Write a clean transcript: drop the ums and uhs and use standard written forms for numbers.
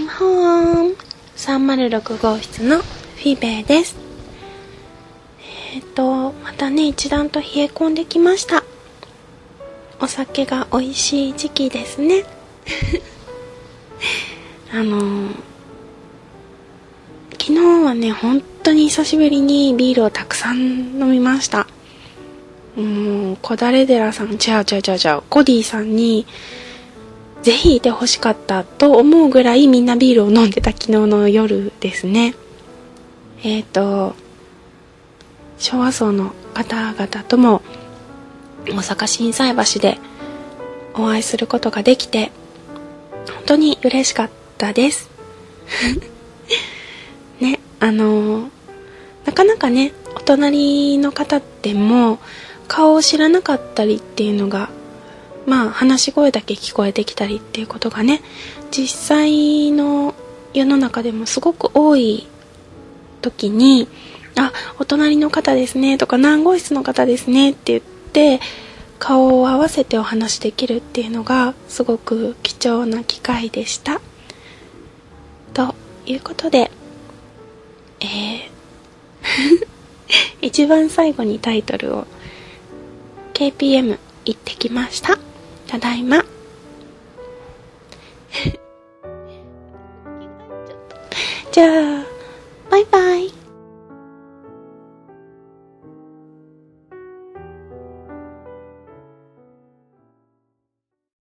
んほん306号室のフィベです。またね、一段と冷え込んできました。お酒が美味しい時期ですね。昨日はね、本当に久しぶりにビールをたくさん飲みました。小だれ寺さん、コディさんにぜひいてほしかったと思うぐらいみんなビールを飲んでた昨日の夜ですね。昭和層の方々とも大阪心斎橋でお会いすることができて本当に嬉しかったですね。なかなかね、お隣の方でも顔を知らなかったりっていうのが、話し声だけ聞こえてきたりっていうことがね、実際の世の中でもすごく多い時に、お隣の方ですねとか何号室の方ですねって言って顔を合わせてお話できるっていうのがすごく貴重な機会でした。ということで、一番最後にタイトルを KPM 行ってきました。ただいま。じゃあ